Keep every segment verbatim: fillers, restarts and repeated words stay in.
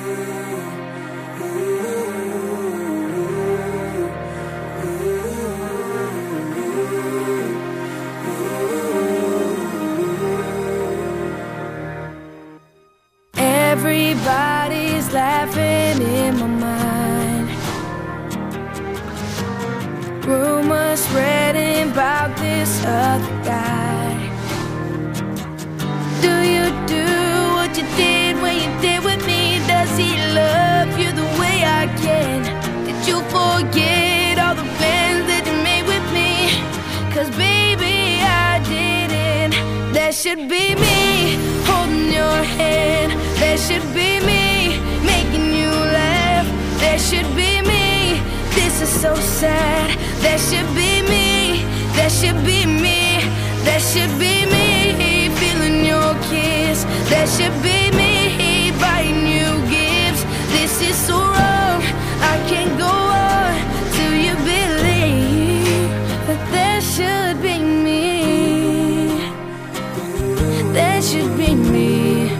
Everybody's laughing in my mind. Rumors spreading about this other guy. Do you do what you did when you did with me? Does he love you the way I can? Did you forget all the plans that you made with me? Cause baby, I didn't. That should be me holding your hand. That should be me making you laugh. That should be me. This is so sad. That should be me. That should be me. That should be me feeling your kiss. That should be me buying you gifts. This is so wrong. I can't go on till you believe that that should be me. That should be me.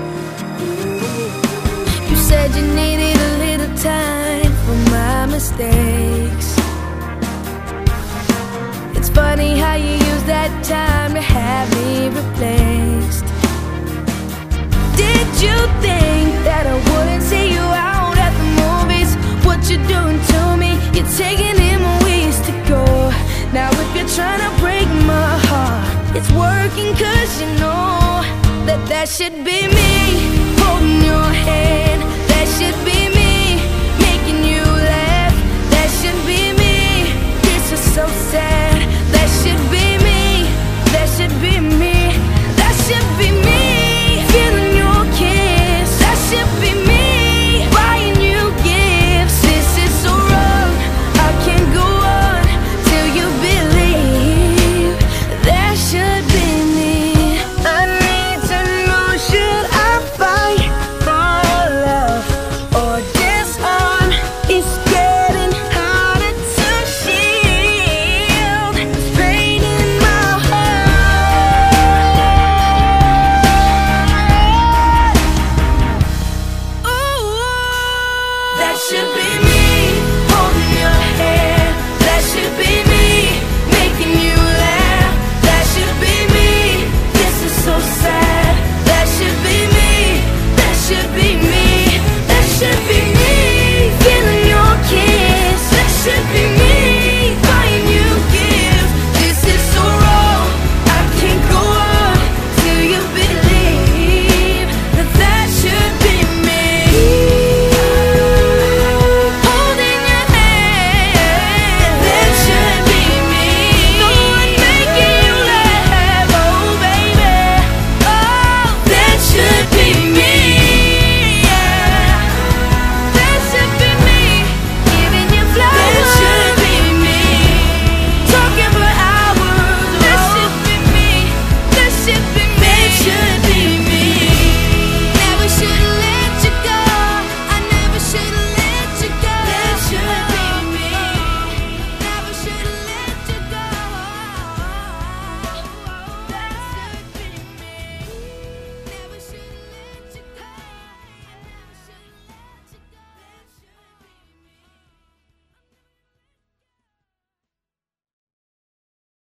You said you needed a little time for my mistakes. It's funny how you use that time to have me replaced. Did you think that I wouldn't see you out at the movies? What you're doing to me, you're taking in my ways to go. Now if you're trying to break my heart, it's working cause you know that that should be me holding your hand. That should be me making you laugh. That should be me. This is so sad. That should be me. That should be me. That should be me feeling your kiss. That should be me buying you gifts. This is so wrong. I can't go on till you believe that should be me. I need to know, should I fight for love or disarm? It's getting harder to shield. It's pain in my heart. Ooh, that should be me holding your hand. That should be me making you laugh. That should be me. This is so sad. That should be me. That should be me. That should be me feeling your kiss. That should be me buying you gifts. This is so wrong. I can't go on till you believe that that should be me. Holding your hand. That should be me. The one making you laugh. Oh baby. Oh, that should be me. Yeah. That should be me giving you flowers. That should be me talking for hours. That should be me. That should be me. That should